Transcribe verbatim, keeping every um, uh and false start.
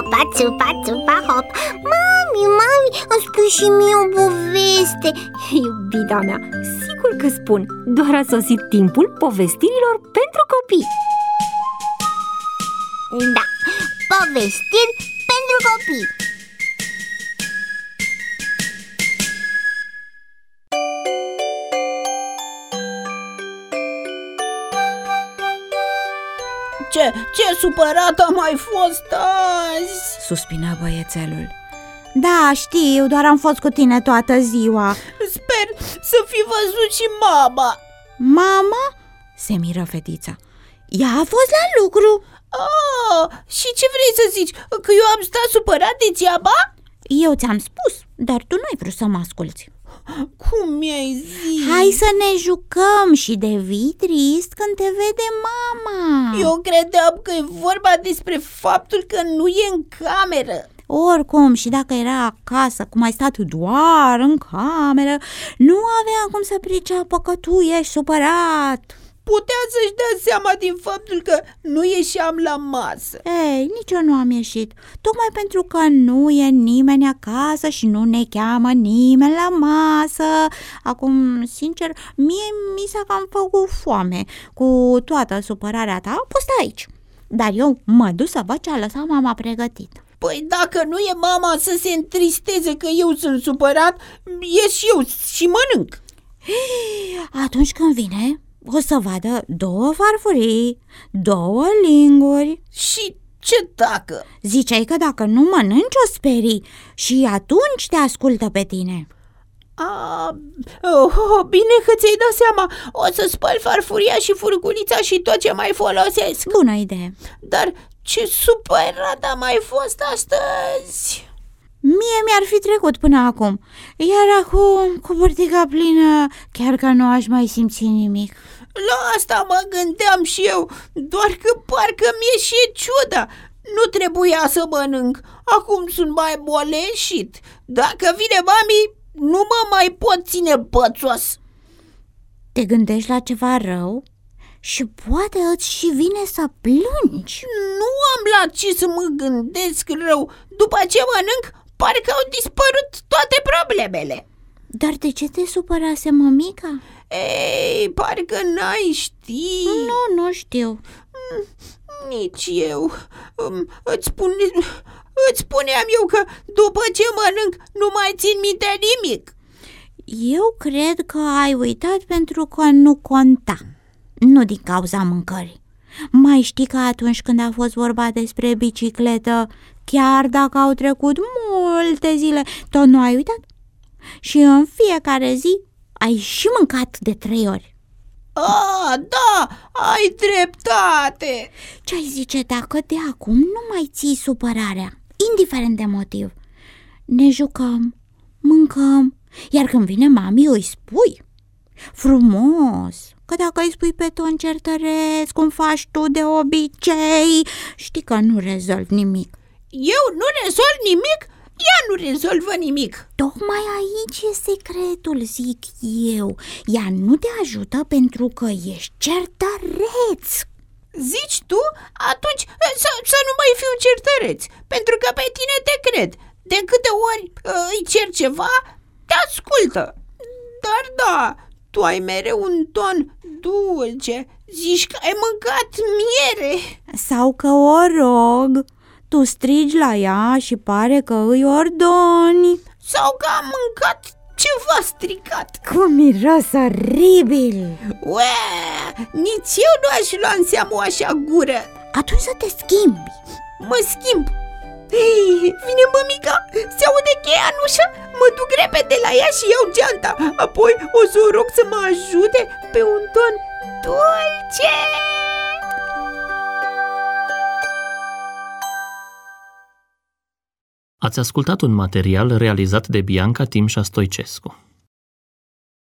țupa, țupa, țupa, hop. Mami, mami, îmi spui și mie o poveste. Iubita mea, sigur că spun. Doar a sosit timpul povestirilor pentru copii. Da, povestiri pentru copii. Ce, ce supărat am mai fost azi! Suspina băiețelul. Da, știu, doar am fost cu tine toată ziua. Sper să fi văzut și mama. Mama? Se miră fetița. Ea a fost la lucru. Ah, și ce vrei să zici? Că eu am stat supărat degeaba? Eu ți-am spus, dar tu nu ai vrut să mă asculți. Cum mi-ai zis? Hai să ne jucăm și devii trist când te vede mama. Eu credeam că e vorba despre faptul că nu e în cameră. Oricum, și dacă era acasă, cum ai stat doar în cameră, nu avea cum să priceapă că tu ești supărat. Putea să-și dea seama din faptul că nu ieșeam la masă. Ei, nici eu nu am ieșit, tocmai pentru că nu e nimeni acasă și nu ne cheamă nimeni la masă. Acum, sincer, mie mi s-a cam făcut foame. Cu toată supărarea ta, a fost aici. Dar eu mă duc să văd ce a lăsat mama pregătit. Păi dacă nu e mama să se întristeze că eu sunt supărat, ies și eu și mănânc. Atunci când vine, o să vadă două farfurii, două linguri. Și ce dacă? Ziceai că dacă nu mănânci o sperii și atunci te ascultă pe tine. A, oh, oh, bine că ți-ai dat seama. O să spăl farfuria și furculița și tot ce mai folosesc. Bună idee. Dar ce supărat am mai fost astăzi. Mie mi-ar fi trecut până acum. Iar acum, cu burtica plină, chiar că nu aș mai simți nimic. La asta mă gândeam și eu, doar că parcă mi-e și ciuda. Nu trebuia să mănânc. Acum sunt mai moleșit. Dacă vine mami, nu mă mai pot ține bățos. Te gândești la ceva rău? Și poate îți și vine să plângi. Nu am la ce să mă gândesc rău. După ce mănânc, parcă au dispărut toate problemele. Dar de ce te supărase mămica? Ei, parcă n-ai ști. Nu, nu știu. Nici eu. Îți spune, îți spuneam eu că după ce mănânc nu mai țin minte nimic. Eu cred că ai uitat pentru că nu conta, nu din cauza mâncării. Mai știi că atunci când a fost vorba despre bicicletă, chiar dacă au trecut multe zile, tot nu ai uitat? Și în fiecare zi ai și mâncat de trei ori. Ah, da, ai dreptate. Ce-ai zice dacă de acum nu mai ții supărarea, indiferent de motiv? Ne jucăm, mâncăm, iar când vine mami îi spui frumos, că dacă îi spui pe ton certăreț, cum faci tu de obicei, știi că nu rezolvi nimic. Eu nu rezolv nimic? Ea nu rezolvă nimic. Tocmai aici e secretul, zic eu. Ea nu te ajută pentru că ești certăreț. Zici tu? Atunci să, să nu mai fiu certăreț, pentru că pe tine te cred. De câte ori îi cer ceva, te ascultă. Dar da, tu ai mereu un ton dulce. Zici că ai mâncat miere. Sau că o rog, tu strigi la ea și pare că îi ordoni. Sau că am mâncat ceva stricat. Cum miros oribil. Ue, nici eu nu aș lua în seamă o așa gură. Atunci să te schimbi. Mă schimb. Ei, vine mămica, se aude cheia în ușă, mă duc repede la ea și iau geanta. Apoi o să o rog să mă ajute pe un ton dulce. Ați ascultat un material realizat de Bianca Timșa Stoicescu.